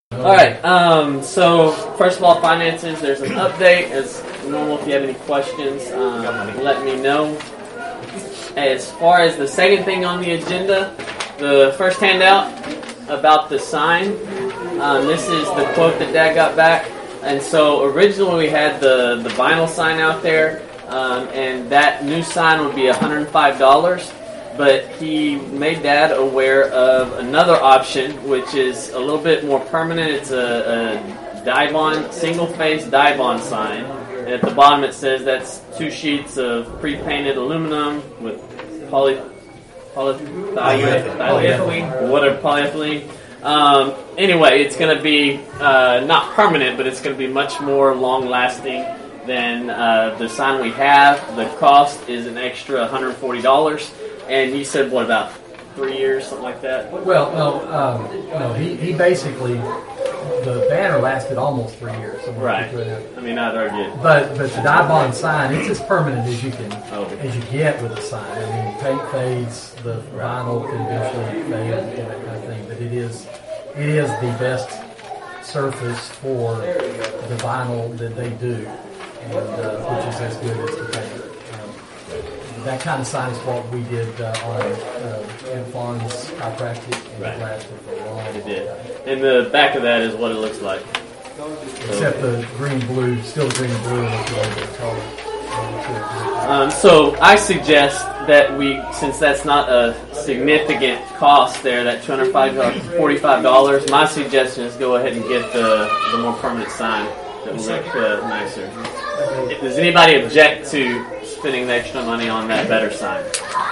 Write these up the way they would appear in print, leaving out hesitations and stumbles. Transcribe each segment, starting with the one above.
All right. So first of all, finances. There's an update as normal. If you have any questions, let me know. As far as the second thing on the agenda, the first handout about the sign. This is the quote that Dad got back. And so originally we had the vinyl sign out there, and that new sign would be $105. But he made Dad aware of another option, which is a little bit more permanent. It's a Dibond, single-face Dibond sign. And at the bottom it says that's 2 sheets of pre-painted aluminum with polyethylene. Anyway, it's going to be not permanent, but it's going to be much more long-lasting than the sign we have. The cost is an extra $140. And you said, what, about 3 years, something like that? Well, no. He basically, the banner lasted almost 3 years. So right. I mean, not very good. But the Dibond sign, it's as permanent as you can, as you get with a sign. I mean, paint fades, the vinyl can eventually fade, and that kind of thing. But it is the best surface for the vinyl that they do, and which is as good as the paint. That kind of sign is what we did on Farms Chiropractic, and it lasted for a long time. It did. And the back of that is what it looks like. Except the green-blue, still green-blue, and it's a little bit taller. So I suggest that since that's not a significant cost there, that $245, my suggestion is go ahead and get the more permanent sign that will look nicer. Does anybody object to spending the extra money on that better sign?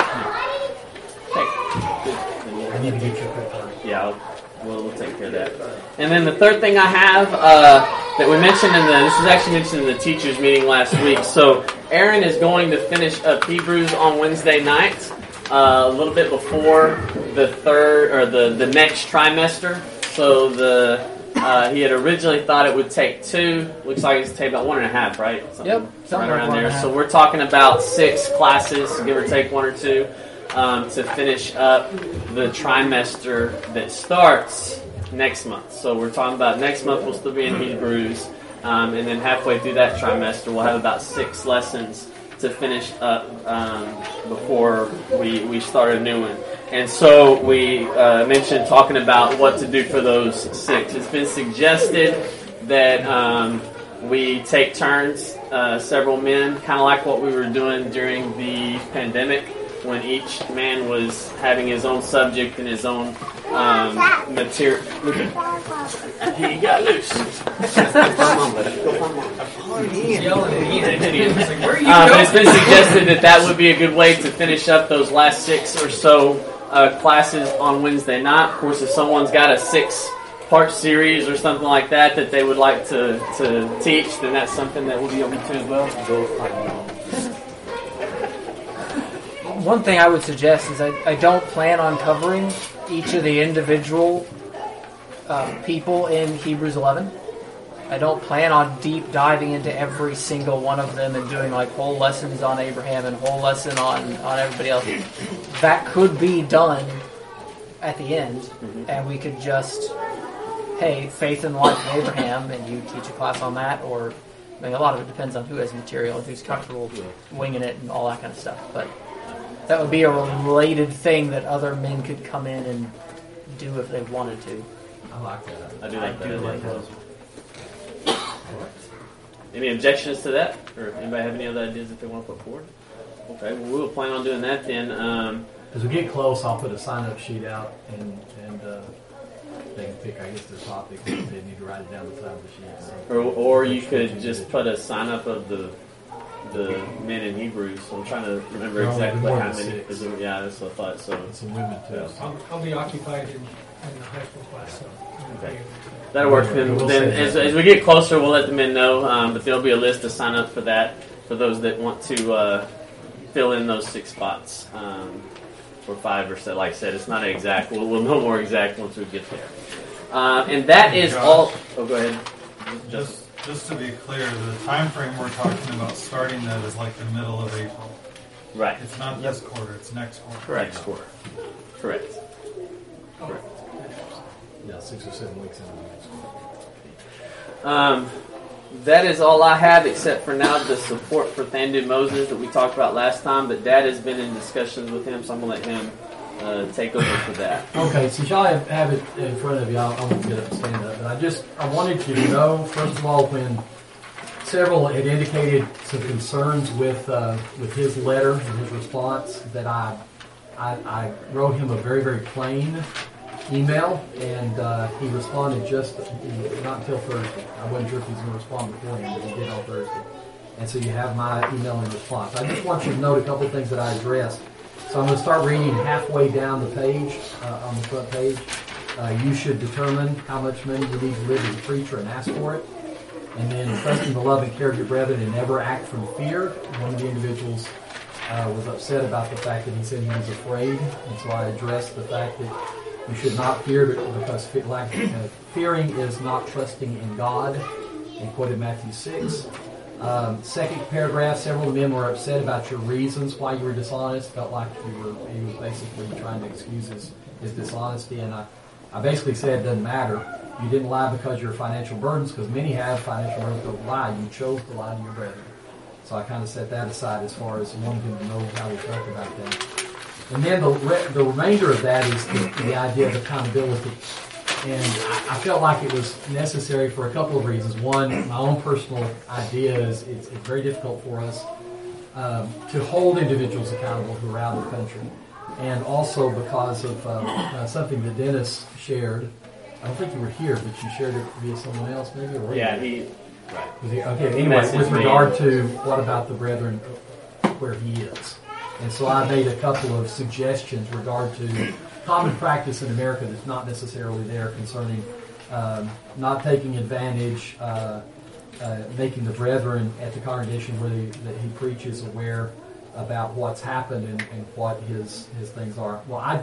I need to get you a quick one. Yeah, we'll take care of that. And then the third thing I have that we mentioned this was actually mentioned in the teachers meeting last week. So Aaron is going to finish up Hebrews on Wednesday night, a little bit before the third or the next trimester. So he had originally thought it would take 2. Looks like it's take about 1.5, right? Something right around like there. So we're talking about 6 classes, give or take 1 or 2, to finish up the trimester that starts next month. So we're talking about next month we'll still be in Hebrews, and then halfway through that trimester we'll have about 6 lessons to finish up before we start a new one. And so we mentioned talking about what to do for those 6. It's been suggested that we take turns, several men, kind of like what we were doing during the pandemic when each man was having his own subject and his own material. He got loose. But it's been suggested that would be a good way to finish up those last 6 or so classes on Wednesday night. Of course, if someone's got a 6-part series or something like that they would like to teach, then that's something that we'll be open to as well. One thing I would suggest is I don't plan on covering each of the individual people in Hebrews 11. I don't plan on deep diving into every single one of them and doing like whole lessons on Abraham and whole lesson on everybody else. That could be done at the end, and we could just, hey, faith in the life of Abraham, and you teach a class on that, or I mean, a lot of it depends on who has material and who's comfortable winging it and all that kind of stuff. But that would be a related thing that other men could come in and do if they wanted to. I like that. I do like that. Any objections to that? Or anybody have any other ideas that they want to put forward? Okay, well, we'll plan on doing that then. As we get close, I'll put a sign-up sheet out, and they can pick, I guess, their topic. They need to write it down beside the sheet. So. Or you could just put a sign-up of the men in Hebrews. I'm trying to remember exactly how many. Yeah, that's what I thought. So some women too. I'll be occupied in the high school class. So okay. That'll work. Then as we get closer, we'll let the men know. But there'll be a list to sign up for that for those that want to fill in those 6 spots or 5 or so. Like I said, it's not exact. We'll know more exact once we get there. And that is all. Oh, go ahead. Just to be clear, the time frame we're talking about starting that is like the middle of April. Right. It's not this quarter, it's next quarter. Correct. Correct. 6 or 7 weeks into the next week. That is all I have, except for now the support for Thandon Moses that we talked about last time. But Dad has been in discussions with him, so I'm going to let him take over for that. Okay, so y'all have it in front of you. I won't get up and stand up. But I wanted you to know, first of all, when several had indicated some concerns with his letter and his response, that I wrote him a very, very plain email, and he responded not until Thursday. I wasn't sure if he was going to respond beforehand, but he did on Thursday. And so you have my email in response. I just want you to note a couple of things that I addressed. So I'm going to start reading halfway down the page, on the front page. You should determine how much money you need to live as a preacher and ask for it. And then trust in the love and care of your brethren and never act from fear. One of the individuals was upset about the fact that he said he was afraid. And so I addressed the fact that you should not fear because fearing is not trusting in God. And quoted Matthew 6. Second paragraph, several men were upset about your reasons why you were dishonest. Felt like he was basically trying to excuse his dishonesty. And I basically said it doesn't matter. You didn't lie because of your financial burdens, because many have financial burdens don't lie. You chose to lie to your brethren. So I kind of set that aside as far as wanting him to know how we felt about that. And then the remainder of that is the idea of accountability. And I felt like it was necessary for a couple of reasons. One, my own personal idea is it's very difficult for us to hold individuals accountable who are out of the country. And also because of something that Dennis shared. I don't think you were here, but you shared it via someone else maybe? Or Yeah, Okay, anyway, with regard to what about the brethren where he is. And so I made a couple of suggestions regard to common practice in America that's not necessarily there concerning not taking advantage, making the brethren at the congregation that he preaches aware about what's happened and what his things are. Well, I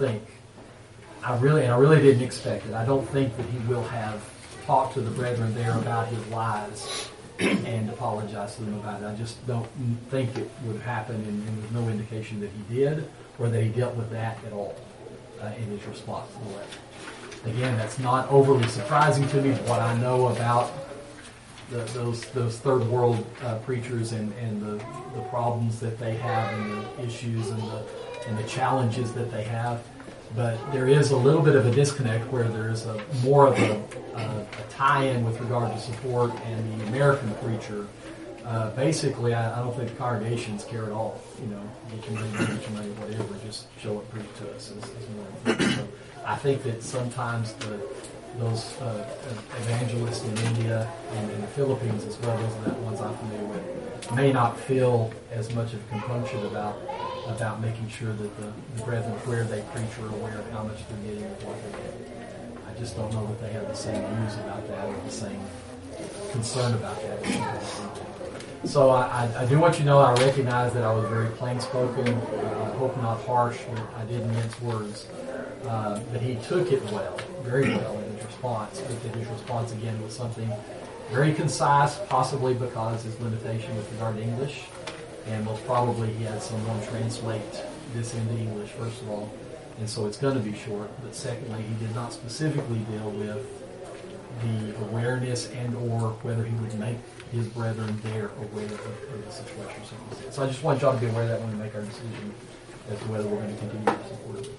really didn't expect it. I don't think that he will have talked to the brethren there about his lies and apologize to them about it. I just don't think it would happen, and there's no indication that he did or that he dealt with that at all in his response to the letter. Again, that's not overly surprising to me. What I know about those third world preachers and the problems that they have and the issues and the challenges that they have. But there is a little bit of a disconnect where there's more of a tie-in with regard to support, and the American preacher, basically, I don't think the congregations care at all. Get your money, whatever, just show up, preach to us is more important. So I think that sometimes those evangelists in India and in the Philippines as well, those are the ones I'm familiar with, may not feel as much of compunction about making sure that the brethren where they preach are aware of how much they're getting and what they're getting. I just don't know that they have the same views about that or the same concern about that. So I do want you to know I recognize that I was very plain spoken. I hope not harsh. I didn't mince words. But he took it well, very well in his response. But that his response again was something very concise, possibly because his limitation with regard to English. And most probably he had someone translate this into English, first of all. And so it's going to be short. But secondly, he did not specifically deal with the awareness and or whether he would make his brethren there aware of the situation or something. So I just want y'all to be aware of that when we make our decision as to whether we're going to continue to support it.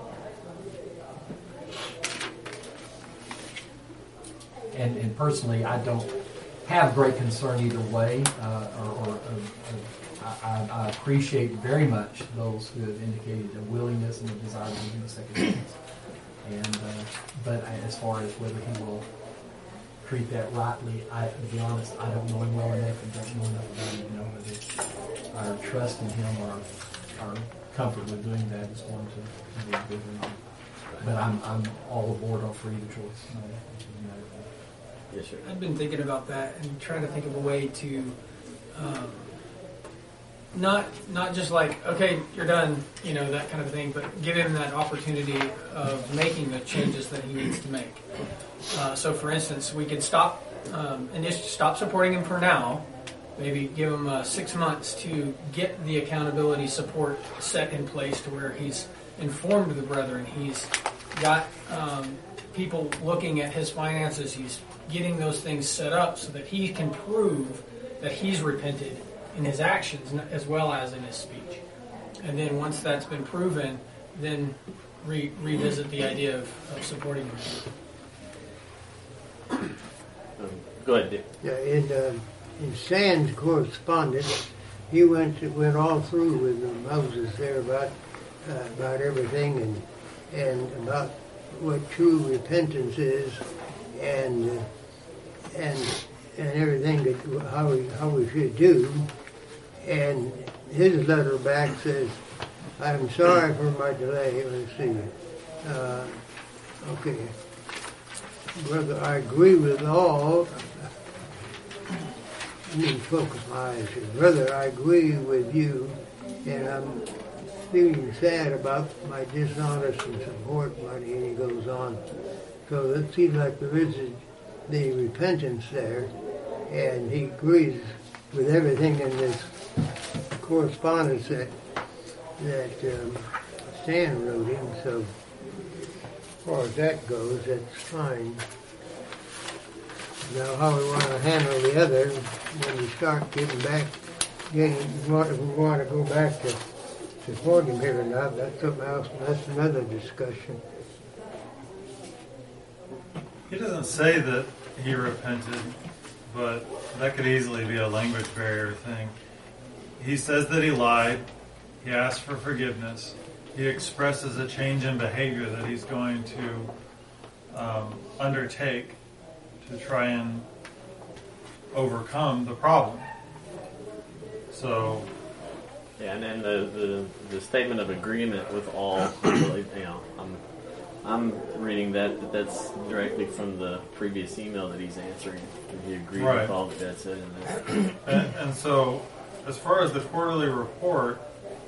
And personally, I don't have great concern either way, I appreciate very much those who have indicated a willingness and a desire to give a second chance. And but as far as whether he will treat that rightly, to be honest, I don't know him well enough and don't know enough about him to know whether our trust in him or our comfort with doing that is going to be a good reason. But I'm all aboard for either choice. Yes, sir. I've been thinking about that and trying to think of a way to not just like, okay, you're done, that kind of thing, but give him that opportunity of making the changes that he needs to make. So, for instance, we could stop supporting him for now. Maybe give him 6 months to get the accountability support set in place to where he's informed the brethren. He's got people looking at his finances, he's getting those things set up so that he can prove that he's repented in his actions as well as in his speech. And then once that's been proven, then revisit the idea of supporting him. Go ahead, Dick. Yeah, in Stan's correspondence, he went all through with Moses there about everything and about what true repentance is and everything that how we should do. And his letter back says, "I'm sorry for my delay." Let's see. Okay, brother, I agree with all. I need to focus my eyes here. Brother, I agree with you, and I'm feeling sad about my dishonest and support money, and he goes on. So it seems like there is the repentance there, and he agrees with everything in this correspondence that Stan wrote him. So as far as that goes, that's fine. Now, how we want to handle the other when we start getting back, if we want to go back to support him here or not, that's something else. That's another discussion. He doesn't say that he repented, but that could easily be a language barrier thing. He says that he lied. He asked for forgiveness. He expresses a change in behavior that he's going to undertake to try and overcome the problem. So, yeah, and then the statement of agreement with all, I'm reading that's directly from the previous email that he's answering. He agreed with all that said in there. And so, as far as the quarterly report,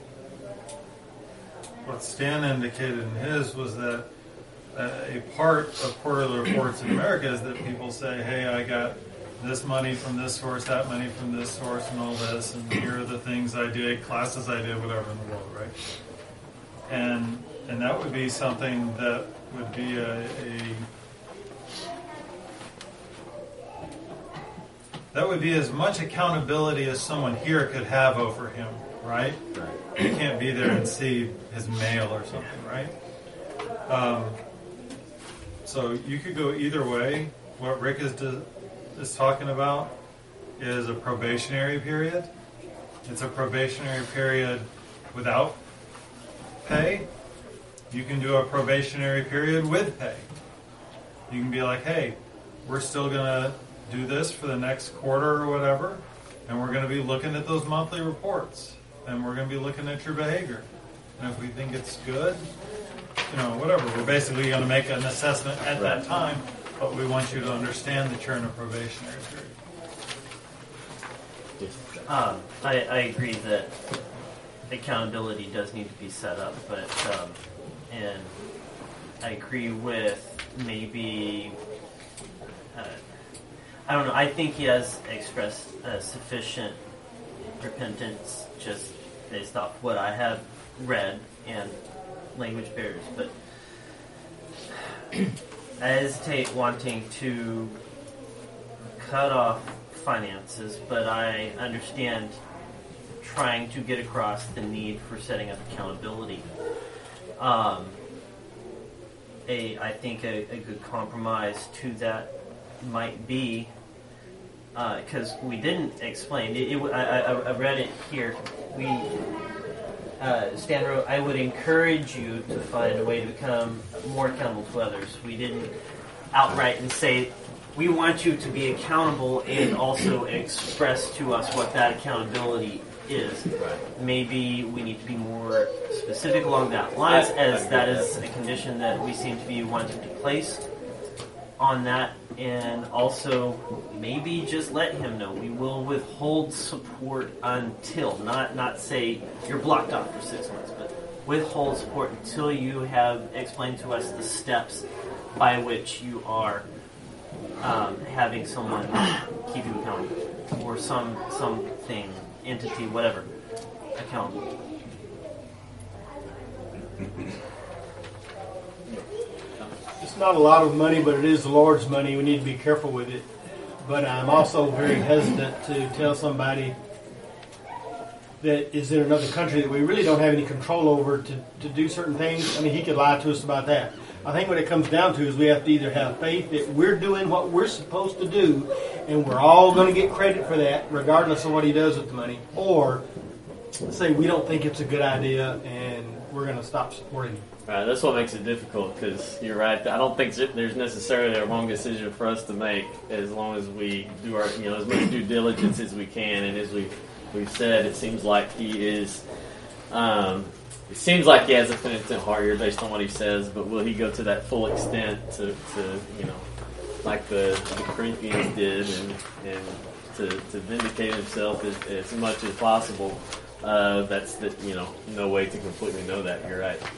what Stan indicated in his was that a part of quarterly reports in America is that people say, hey, I got this money from this source, that money from this source, and all this, and here are the things I did, classes I did, whatever in the world, right? And that would be something that would be that would be as much accountability as someone here could have over him, right? You can't be there and see his mail or something, right? So you could go either way. What Rick is talking about is a probationary period. It's a probationary period without pay. You can do a probationary period with pay. You can be like, hey, we're still going to do this for the next quarter or whatever, and we're going to be looking at those monthly reports, and we're going to be looking at your behavior. And if we think it's good, whatever. We're basically going to make an assessment at that time, but we want you to understand that you're in a probationary period. I agree that accountability does need to be set up, but and I agree with maybe I don't know. I think he has expressed sufficient repentance just based off what I have read and language barriers, but I hesitate wanting to cut off finances, but I understand trying to get across the need for setting up accountability. I think a good compromise to that might be, because we didn't explain I read it here. Stan wrote, I would encourage you to find a way to become more accountable to others. We didn't outright and say, we want you to be accountable and also express to us what that accountability is. Maybe we need to be more specific along that lines, as that is a condition that we seem to be wanting to place on that, and also maybe just let him know we will withhold support until, not say you're blocked off for 6 months, but withhold support until you have explained to us the steps by which you are having someone keep you accountable, or something, entity, whatever, accountable. Just not a lot of money, but it is the Lord's money. We need to be careful with it. But I'm also very hesitant to tell somebody that is in another country that we really don't have any control over to do certain things. I mean, he could lie to us about that. I think what it comes down to is we have to either have faith that we're doing what we're supposed to do, and we're all going to get credit for that, regardless of what he does with the money, or say we don't think it's a good idea and we're going to stop supporting him. Right, that's what makes it difficult, because you're right. I don't think there's necessarily a wrong decision for us to make, as long as we do our, as much due diligence as we can. And as we've said, it seems like he is. It seems like he has a penitent heart here, based on what he says. But will he go to that full extent to like the Corinthians did, and to vindicate himself as much as possible? That's no way to completely know that. You're right.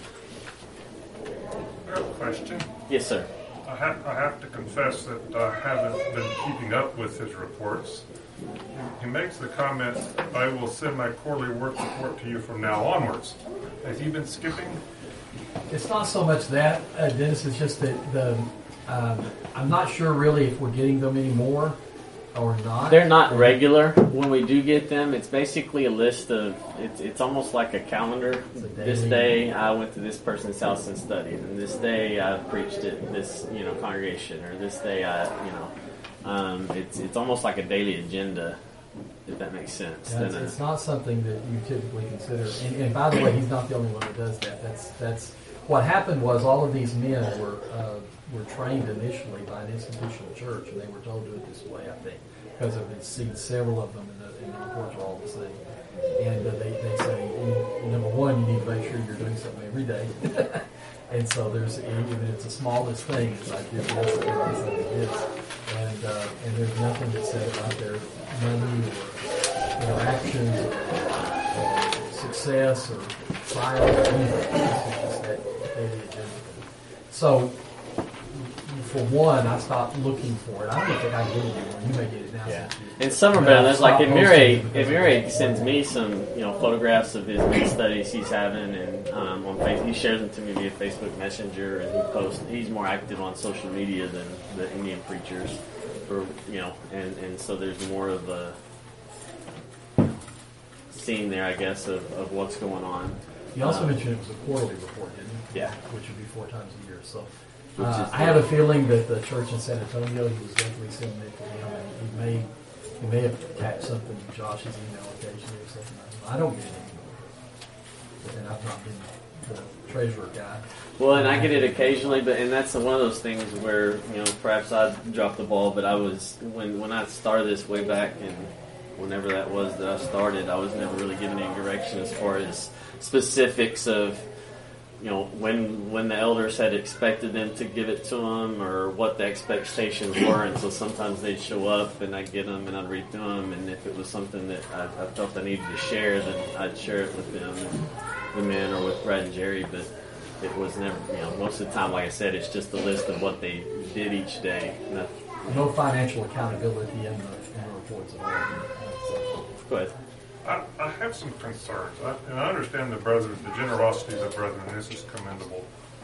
I have a question. Yes, sir. I have to confess that I haven't been keeping up with his reports. He makes the comment, "I will send my quarterly work report to you from now onwards." Has he been skipping? It's not so much that, Dennis. It's just that I'm not sure really if we're getting them anymore or not. They're not regular. When we do get them, it's basically a list of. It's almost like a calendar. This day I went to this person's house and studied, and this day I preached at this congregation, or this day it's almost like a daily agenda, if that makes sense. Yeah, it's not something that you typically consider. And by the way, he's not the only one that does that. That's what happened. Was all of these men were trained initially by an institutional church, and they were told to do it this way, I think, because I've seen several of them, and the reports are all the same. And they say, number one, you need to make sure you're doing something every day. And so even if it's the smallest thing, it's like this, and there's nothing that says about their money or interactions or success or trials or anything. It's just that daily agenda. So, for one, I stopped looking for it. I don't think I get it anymore. You may get it now. Yeah. And some are better. There's like Emiri sends me some photographs of his mid studies he's having, and on Facebook he shares them to me via Facebook Messenger, and he posts. He's more active on social media than the Indian preachers, and so there's more of a scene there, I guess, of what's going on. You also mentioned it was a quarterly report, didn't you? Yeah. Which would be 4 times a year. So. I have a feeling that the church in San Antonio, he was definitely sending it to him, and he may have attached something to Josh's email occasionally or something. I don't get it anymore, and I've not been the treasurer guy. Well, and I get it occasionally, and that's one of those things where perhaps I dropped the ball. But I was when I started this way back, and whenever that was that I started, I was never really given any direction as far as specifics of. When the elders had expected them to give it to them, or what the expectations were, and so sometimes they'd show up and I'd get them and I'd read through them, and if it was something that I felt I needed to share, then I'd share it with them, and the men, or with Brad and Jerry. But it was never, most of the time, like I said, it's just a list of what they did each day. No financial accountability in the reports at all. Go ahead. I have some concerns, and I understand the generosity of the brethren. This is commendable,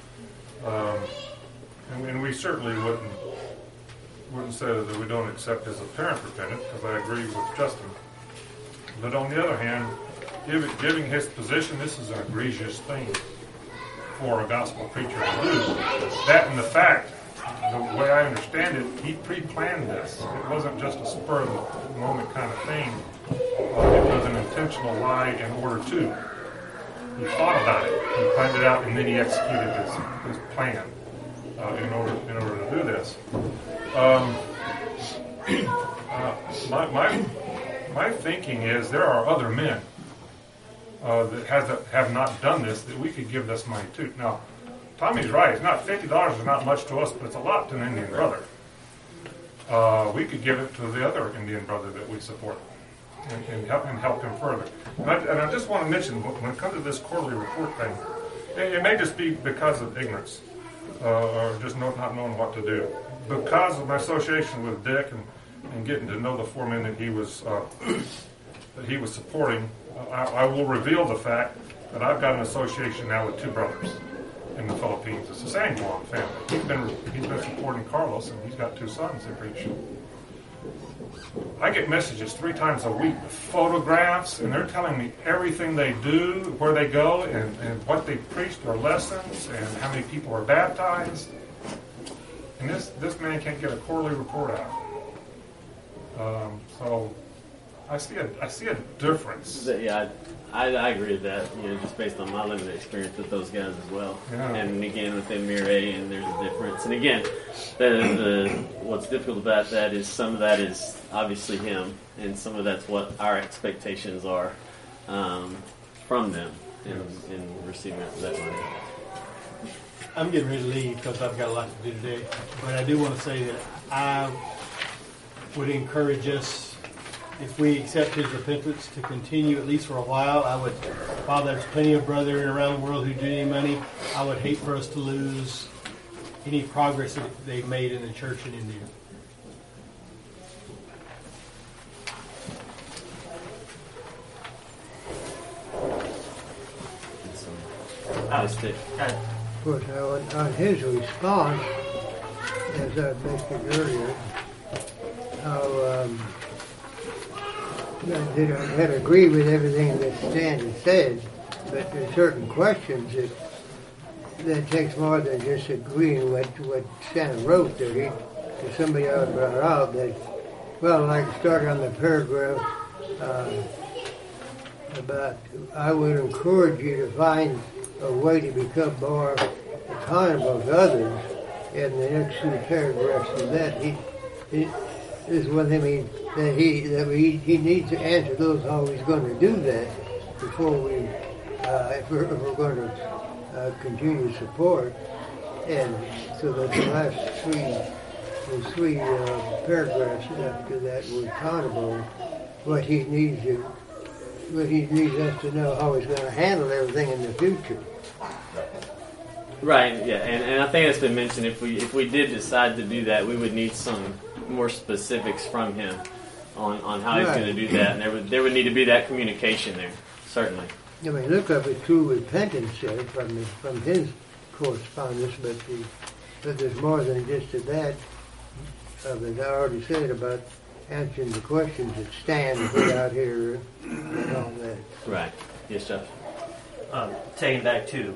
and we certainly wouldn't say that we don't accept his apparent repentance, because I agree with Justin. But on the other hand, giving his position, this is an egregious thing for a gospel preacher to do. That, and the fact, the way I understand it, he pre-planned this. It wasn't just a spur of the moment kind of thing. It was an intentional lie in order to. He thought about it, he planned it out, and then he executed his plan in order to do this. My thinking is there are other men that have not done this that we could give this money to. Now, Tommy's right. It's not $50 is not much to us, but it's a lot to an Indian brother. We could give it to the other Indian brother that we support. And help him further. And I just want to mention, when it comes to this quarterly report thing, it may just be because of ignorance, or just not knowing what to do. Because of my association with Dick and getting to know the 4 men that he was supporting, I will reveal the fact that I've got an association now with 2 brothers. in the Philippines. It's the San Juan family. He's been supporting Carlos, and he's got 2 sons that preach. I get messages 3 times a week with photographs, and they're telling me everything they do, where they go, and what they preach, their lessons, and how many people are baptized. And this man can't get a quarterly report out. So I see a difference. Yeah, I agree with that. Just based on my limited experience with those guys as well. Yeah. And again, within Mireille, and there's a difference. And again, what's difficult about that is some of that is obviously him, and some of that's what our expectations are from them in receiving that money. I'm getting ready to leave because I've got a lot to do today. But I do want to say that I would encourage us, if we accept his repentance, to continue at least for a while. While there's plenty of brethren around the world who do need money, I would hate for us to lose any progress that they've made in the church in India. Of course, on his response, as I mentioned earlier, how I'd agree with everything that Stan has said, but there are certain questions that takes more than just agreeing what Stan wrote that somebody else brought out. That, well, like start on the paragraph about I would encourage you to find a way to become more accountable to others. And the next 2 paragraphs of that, he is one thing that he needs to answer those how he's going to do that before we if we're going to continue support. And so that the last 3 paragraphs after that were accountable. What he needs us to know how he's going to handle everything in the future. Right, yeah, and I think it's been mentioned, if we did decide to do that, we would need some more specifics from him on how he's going to do that, and there would need to be that communication there, certainly. I mean, look up at true repentance from his correspondence, but there's more than just that. As I already said about answering the questions that Stan put out here and all that. Right. Yes, Josh. Taking back to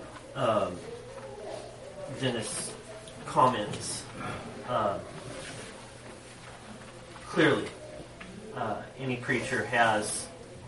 Dennis' comments, clearly any preacher has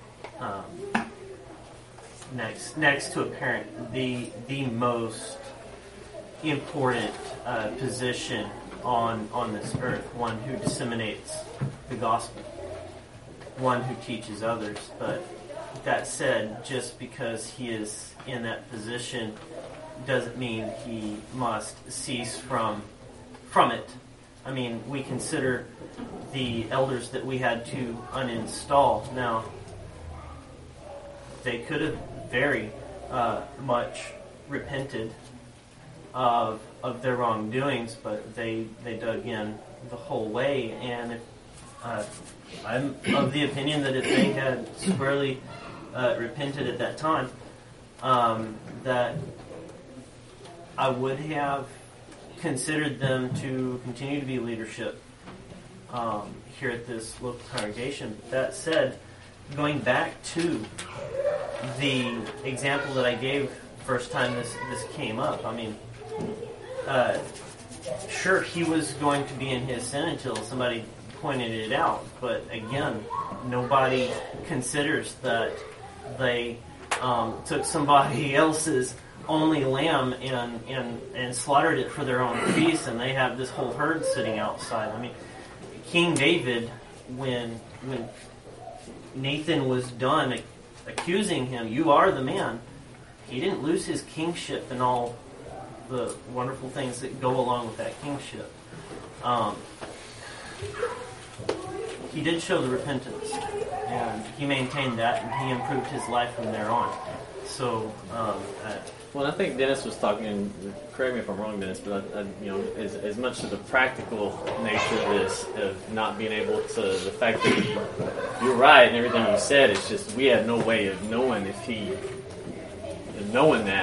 next to a parent the most important position on this earth, one who disseminates the gospel, one who teaches others. But that said, just because he is in that position doesn't mean he must cease from it. I mean, we consider the elders that we had to uninstall. Now, they could have very much repented of their wrongdoings, but they dug in the whole way. And I'm of the opinion that if they had squarely repented at that time, that I would have considered them to continue to be leadership here at this local congregation. That said, going back to the example that I gave first time this came up, I mean, sure, he was going to be in his sin until somebody pointed it out, but again, nobody considers that they took somebody else's only lamb and slaughtered it for their own feast, and they have this whole herd sitting outside. I mean, King David, when Nathan was done accusing him, "You are the man," he didn't lose his kingship and all the wonderful things that go along with that kingship. He did show the repentance, and he maintained that, and he improved his life from there on. So, well, I think Dennis was talking, and correct me if I'm wrong, Dennis, but as much to the practical nature of this, of not being able to, the fact that you're right and everything you said, it's just we have no way of knowing knowing that.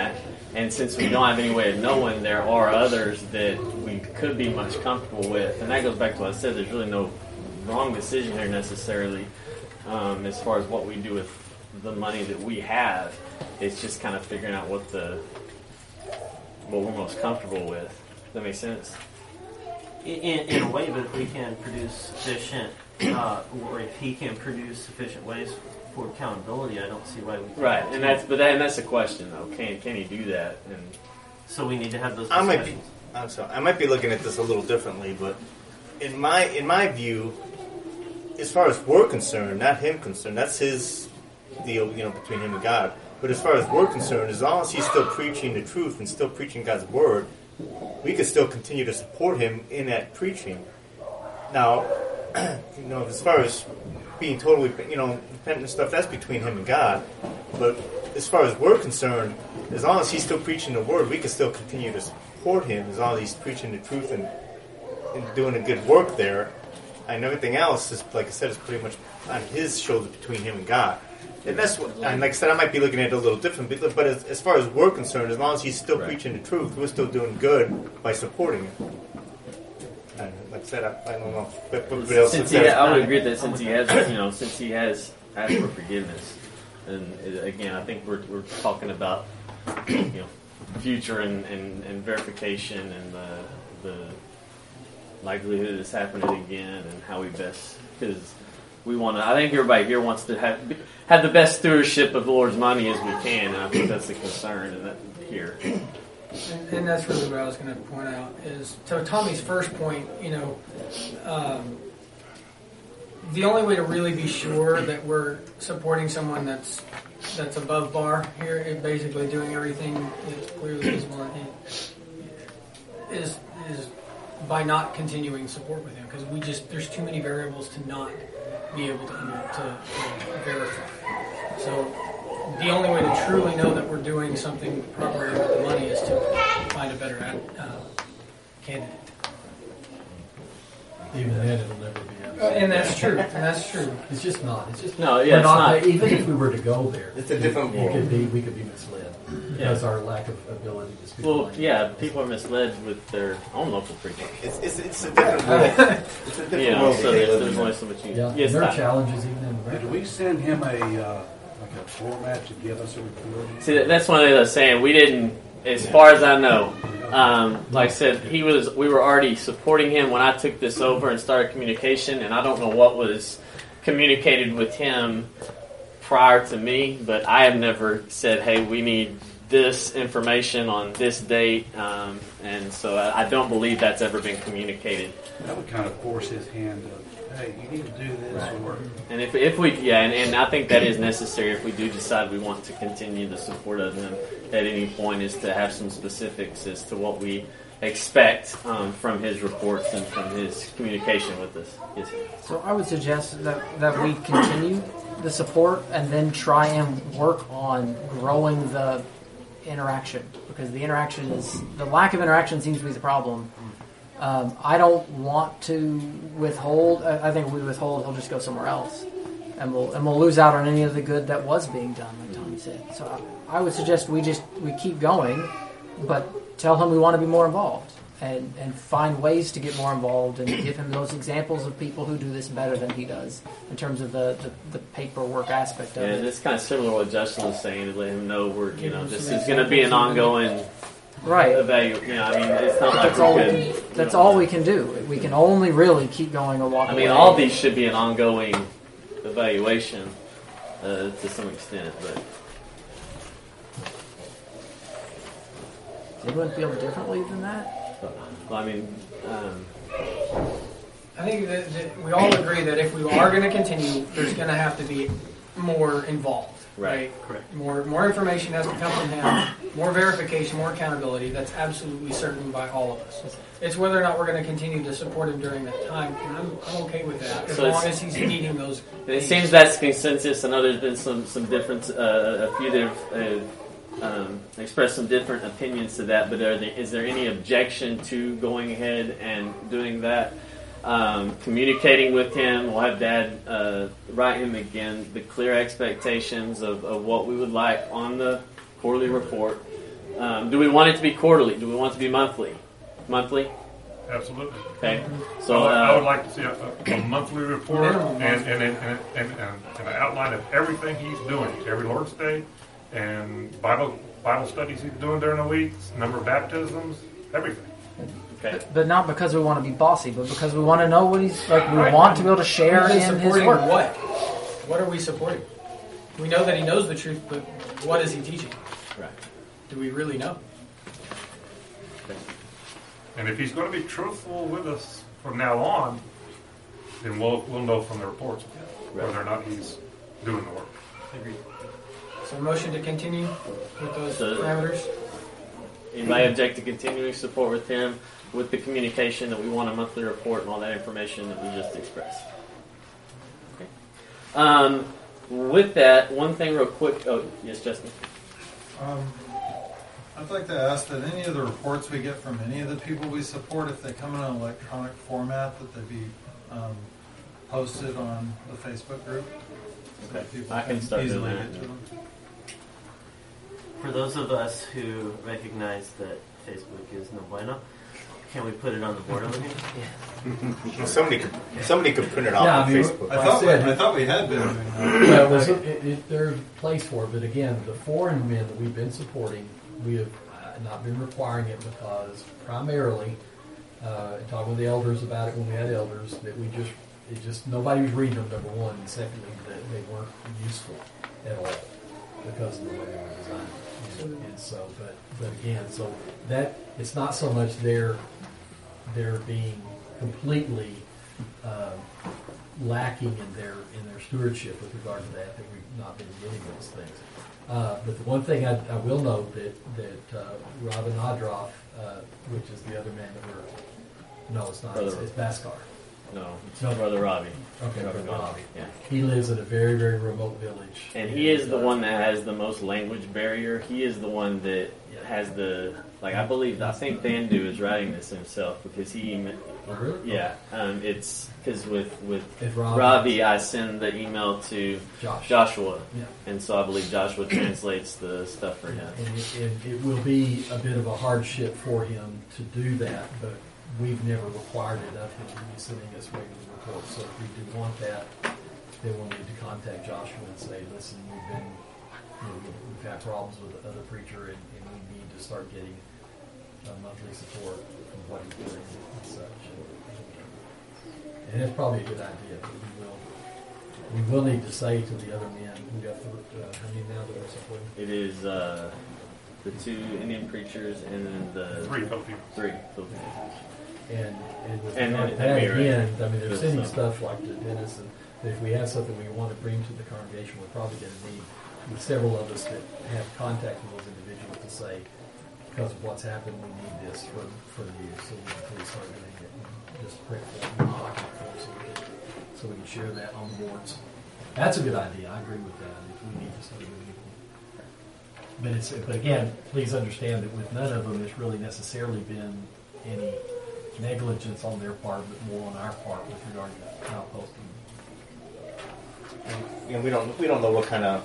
And since we don't have any way of knowing, there are others that we could be much comfortable with. And that goes back to what I said. There's really no wrong decision here necessarily as far as what we do with the money that we have. It's just kind of figuring out what we're most comfortable with. Does that make sense? In a way, but if we can produce sufficient, or if he can produce sufficient ways for accountability, I don't see why we can't. Right, and that's the question though. Can he do that? And so we need to have those discussions. I might be looking at this a little differently, but in my view, as far as we're concerned, not him concerned, that's his deal, between him and God. But as far as we're concerned, as long as he's still preaching the truth and still preaching God's word, we could still continue to support him in that preaching. Now, as far as being totally, repentant and stuff, that's between him and God. But as far as we're concerned, as long as he's still preaching the word, we can still continue to support him as long as he's preaching the truth and doing a good work there. And everything else is, like I said, is pretty much on his shoulders between him and God. And that's what, and like I said, I might be looking at it a little different, but as far as we're concerned, as long as he's still preaching the truth, we're still doing good by supporting him. And like I said, I don't know. But I would agree that since he has asked for forgiveness, and again, I think we're talking about future and verification and the likelihood of this happening again and how we best, because we want to. I think everybody here wants to have the best stewardship of the Lord's money as we can, and I think that's the concern here. And that's really what I was going to point out is, to Tommy's first point, the only way to really be sure that we're supporting someone that's above bar here, is basically doing everything that's clearly visible, is by not continuing support with him, because there's too many variables to not be able to verify. So the only way to truly know that we're doing something properly with the money is to find a better candidate. Even then, it'll never be out. And that's true. It's just not. It's just no. Yeah, it's not. Even if we were to go there, it's a different world. We could be misled because our lack of ability to speak. Well, yeah, people are misled with their own local preaching. It's a different world. It's a different world. So there's only so much. Yes, there are challenges even in the. Did we send him a format to give us a report? See, that's one thing I was saying. We didn't, as far as I know. Like I said, we were already supporting him when I took this over and started communication, and I don't know what was communicated with him prior to me, but I have never said, hey, we need this information on this date, and so I don't believe that's ever been communicated. That would kind of force his hand to, hey, you need to do this. Right. And if we, and I think that is necessary if we do decide we want to continue the support of him at any point, is to have some specifics as to what we expect from his reports and from his communication with us. Yes, sir. So I would suggest that we continue the support and then try and work on growing the interaction, because the lack of interaction seems to be the problem. I don't want to withhold. I think if we withhold, he'll just go somewhere else, and we'll lose out on any of the good that was being done, like Tommy said. So I would suggest we keep going, but tell him we want to be more involved and find ways to get more involved and give him those examples of people who do this better than he does in terms of the paperwork aspect of it. Yeah, it's kind of similar to what Justin was saying, to let him know this is going to be an ongoing. Right. It's not like that's all we can do. We can only really keep going or walk away. All these should be an ongoing evaluation to some extent, but. Does anyone feel differently than that? I think that we all agree that if we are going to continue, there's going to have to be more involved. Right? Correct. More information has to come from him, more verification, more accountability. That's absolutely certain by all of us. It's whether or not we're going to continue to support him during that time, and I'm okay with that, as long as he's meeting those. It seems that's consensus. I know there's been some difference, a few that have expressed some different opinions to that, but is there any objection to going ahead and doing that? Communicating with him, we'll have Dad write him again the clear expectations of what we would like on the quarterly report, Do we want it to be quarterly? Do we want it to be monthly? Monthly? Absolutely. Okay. So I would like to see a monthly report and an outline of everything he's doing every Lord's Day, and Bible studies he's doing during the week, number of baptisms, everything. Okay. But not because we want to be bossy, but because we want to know what he's like. We want to be able to share in his supporting work. what? What are we supporting? We know that he knows the truth, but what is he teaching? Right. Do we really know? And if he's going to be truthful with us from now on, then we'll know from the reports whether or not he's doing the work. Agreed. So a motion to continue with those parameters? Anybody object to continuing support with him with the communication that we want a monthly report and all that information that we just expressed? Okay. With that, one thing real quick. Oh, yes, Justin. I'd like to ask that any of the reports we get from any of the people we support, if they come in an electronic format, that they be posted on the Facebook group. So Okay. people I can start easily doing get that. to them. For those of us who recognize that Facebook is no bueno, can we put it on the board over here? Somebody could print it off Yeah, on I mean, Facebook. I thought we had been doing that. Well, there's a place for it, but again, the foreign men that we've been supporting, we have not been requiring it because primarily, talking with the elders about it when we had elders, that nobody was reading them, number one, and secondly, that they weren't useful at all because of the way they were designed. And so, but again, so that it's not so much their being completely lacking in their stewardship with regard to that we've not been getting those things. But the one thing I will note that Robin Odroff, which is the other man that it's not. It's Bhaskar. No, it's Brother Robbie. Okay, Brother Robbie. Yeah. He lives in a very, very remote village. And he is the one that has the most language barrier. He is the one that has the, I think Thandu is writing this himself because he, Oh, really? yeah, it's because with Robbie. Robbie, I send the email to Joshua. Yeah. And so I believe Joshua translates the stuff for him. And it will be a bit of a hardship for him to do that, but we've never required it of him to be sending us regular reports. So if we do want that, then we'll need to contact Joshua and say, listen, we've had problems with the other preacher, and we need to start getting monthly support from what he's doing and such. And it's probably a good idea, but we will need to say to the other men, we got how many now that we're supporting? It is the 2 Indian preachers and then the 3 Filipino. 3 Filipino. And with And regard to then that, Amir, again, I mean, they're with sending some- stuff like to Dennis, and if we have something we want to bring to the congregation, we're probably going to need several of us that have contact with those individuals to say, because of what's happened, we need this for you, so we can please start doing it. And just print for so we can share that on the boards. That's a good idea. I agree with that. We need to start doing it. But again, please understand that with none of them, it's really necessarily been any negligence on their part, but more on our part with regard to how posting. And we don't know what kind of,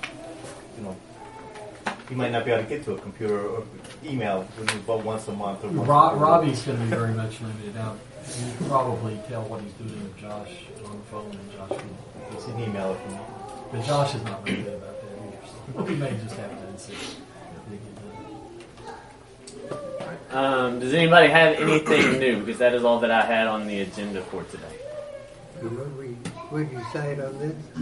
you might not be able to get to a computer or email but once a month or once a Robbie's going to be very much limited. Now, you can probably tell what he's doing with Josh on the phone, and Josh can email it from me. But Josh is not very good about that either. So we may just have to see. Does anybody have anything new? Because that is all that I had on the agenda for today. We decide on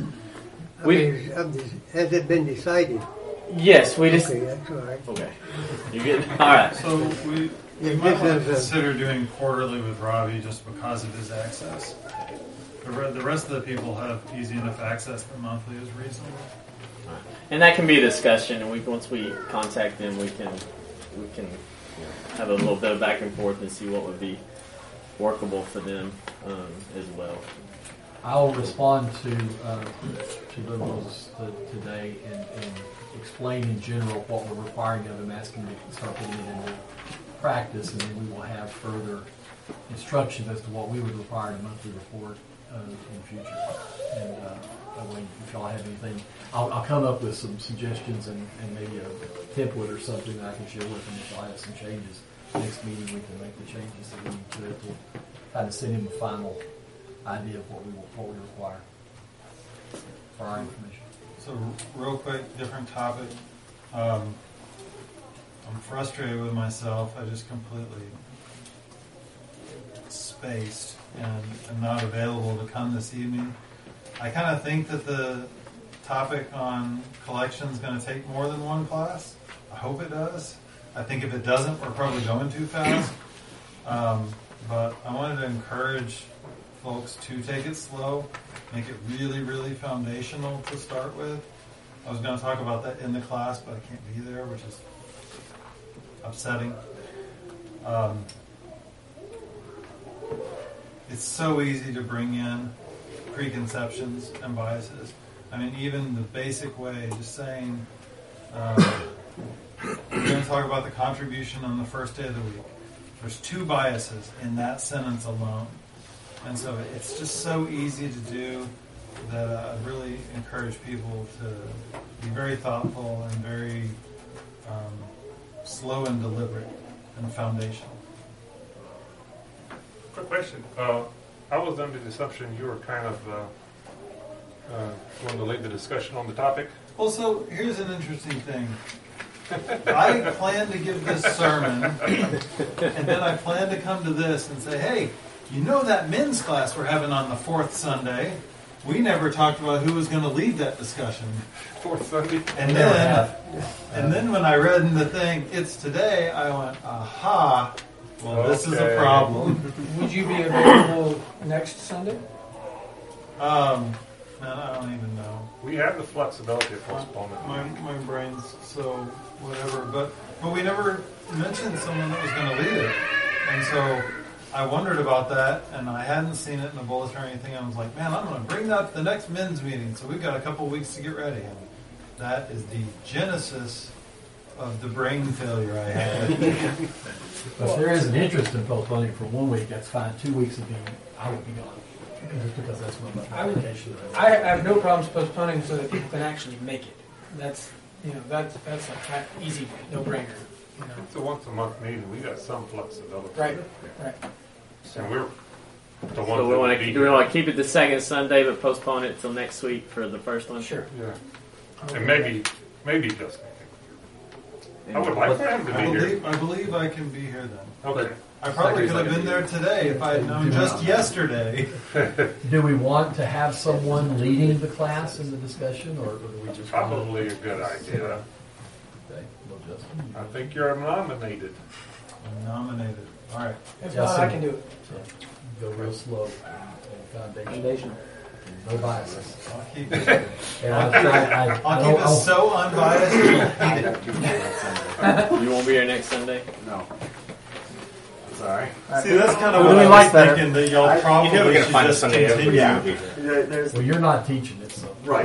this? Has it been decided? Yes, we just. Okay, that's all right. Okay. You good? All right. So we might want to consider doing quarterly with Robbie just because of his access. The rest of the people have easy enough access that monthly is reasonable. And that can be a discussion, and once we contact them, we can have a little bit of back and forth and see what would be workable for them as well. I'll respond to those today and explain in general what we're requiring of them, asking them to start putting it into practice, and then we will have further instructions as to what we would require in a monthly report in the future. And that way, if y'all have anything, I'll come up with some suggestions and maybe a template or something that I can share with them if y'all have some changes. Next meeting, we can make the changes that we need to it to kind of send him a final idea of what we require for our information. So real quick, different topic. I'm frustrated with myself. I just completely spaced and am not available to come this evening. I kind of think that the topic on collection is going to take more than one class. I hope it does. I think if it doesn't, we're probably going too fast. But I wanted to encourage folks to take it slow, make it really, really foundational to start with. I was going to talk about that in the class, but I can't be there, which is upsetting. It's so easy to bring in preconceptions and biases. I mean, even the basic way, just saying, we're going to talk about the contribution on the first day of the week. There's 2 biases in that sentence alone. And so it's just so easy to do that I really encourage people to be very thoughtful and very slow and deliberate and foundational. Quick question. I was under the assumption you were kind of going to lead the discussion on the topic. Well, so here's an interesting thing. I plan to give this sermon, and then I plan to come to this and say, hey, you know that men's class we're having on the 4th Sunday? We never talked about who was going to lead that discussion. 4th Sunday? And then when I read in the thing, it's today, I went, aha, well, this is a problem. Would you be available next Sunday? Man, I don't even know. We have the flexibility of postponement. My brain's so whatever. But we never mentioned someone that was going to lead it. And so I wondered about that, and I hadn't seen it in the bulletin or anything. I was like, man, I'm going to bring that to the next men's meeting. So we've got a couple weeks to get ready. And that is the genesis of the brain failure I had. But if there is an interest in postponing for 1 week, that's fine. 2 weeks would be, I would be gone. Just because that's when my application is. I have no problems postponing so that people can actually make it. That's that's an easy no-brainer. It's a once-a-month meeting. We got some flexibility. Right. And we're the ones So we want to keep it the second Sunday, but postpone it till next week for the first one. Sure. Yeah. And maybe Justin. I would like for him to be here. I believe I can be here then. Okay. I probably could have been there today if I had known just yesterday. Do we want to have someone leading the class in the discussion, or do we just Probably a good idea. Okay, well, Justin. I think you're nominated. I'm nominated. All right. If not, I can do it. So, go real slow. Foundation. No biases. I'll keep it. And I'll keep it so unbiased. You'll hate it. You won't be here next Sunday? No. Sorry. See, that's kind of what I was thinking, that y'all probably should just continue. Well, you're not teaching it, so. Right.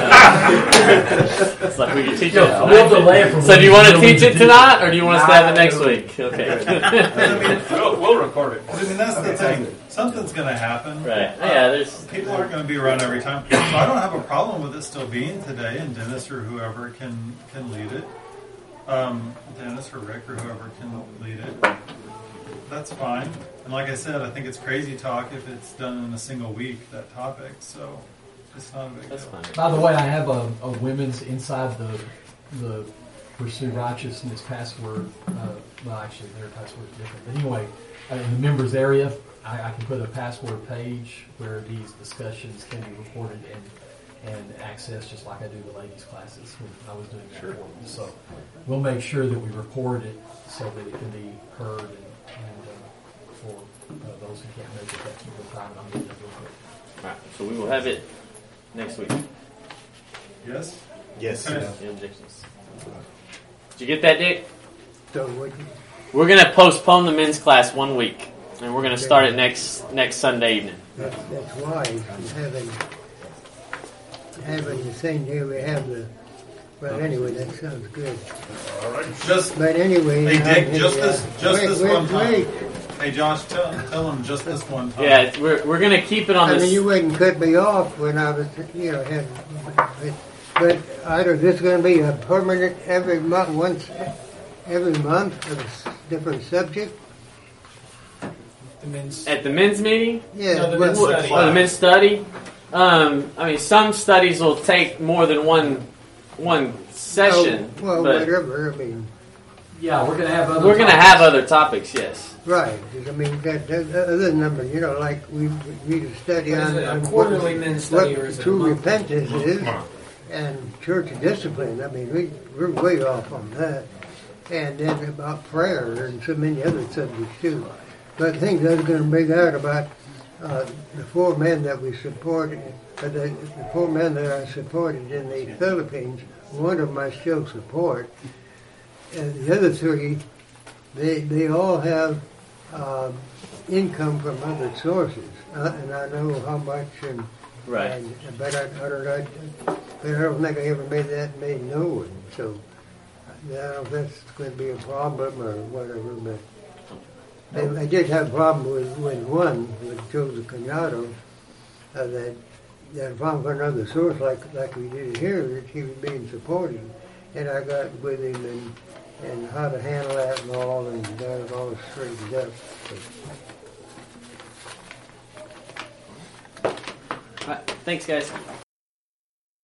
It's like we can teach it. We'll delay it for So do you want to teach it tonight, or do you want us to have it next week? Okay. We'll record it. I mean, that's the thing. Something's going to happen. Right. Yeah, people aren't going to be around every time. So I don't have a problem with it still being today, and Dennis or whoever can lead it. Dennis or Rick or whoever can lead it. That's fine. And like I said, I think it's crazy talk if it's done in a single week, that topic. So it's not a big deal. fine. By the way, I have a women's inside the Pursue Righteousness password. Well, actually, their password is different. But anyway, in the members area, I can put a password page where these discussions can be recorded and accessed just like I do the ladies' classes when I was doing that for them. So we'll make sure that we record it so that it can be heard and for those who can't make it that particular time. I'll get that real quick. All right. So we will have it next week. Yes? Yes. Okay. Any objections? Did you get that, Dick? So what? We're going to postpone the men's class 1 week, and we're going to start it next Sunday evening. That's wise. Having the same day we have the. Well, anyway, that sounds good. All right. Just But anyway, Hey, Dick, just this one time. wait. Hey, Josh, tell them just this one time. Yeah, we're gonna keep it on I this. mean, you wouldn't cut me off when I was, had. But either this is going to be a permanent every month, every month, of a different subject. At the men's meeting. Yeah, No, the men's study. Oh, the men's study. I mean, some studies will take more than one session. Well, but whatever. I mean, Yeah, we're gonna have other. we're gonna topics. have other topics. Yes. right. 'Cause, I mean, that other number, like we need to study Is on, it a on quarterly men's study what or is it a true monthly? repentance is and church discipline. I mean, we're way off on that. And then about prayer and so many other subjects too. But the thing I was going to bring out about the 4 men that we supported, the 4 men that I supported in the Philippines, one of them I still support. And the other 3, they all have income from other sources. And I know how much and Right. but I don't think I ever made known. So I don't know if that's going to be a problem or whatever. But I did have a problem with one with Joseph Canado that had a problem for another source like we did here that he was being supported, and I got with him and how to handle that and all, and got it all straightened up. All right. Thanks, guys.